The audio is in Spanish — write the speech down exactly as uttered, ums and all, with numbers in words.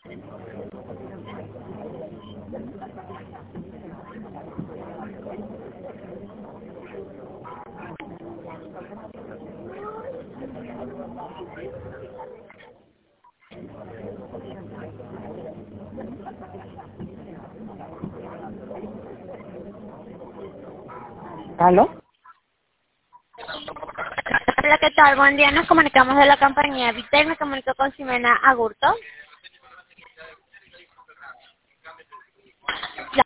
¿Aló? Hola, ¿qué tal? Buen día. Nos comunicamos de la compañía Vitel. Me comunico con Ximena Agurto.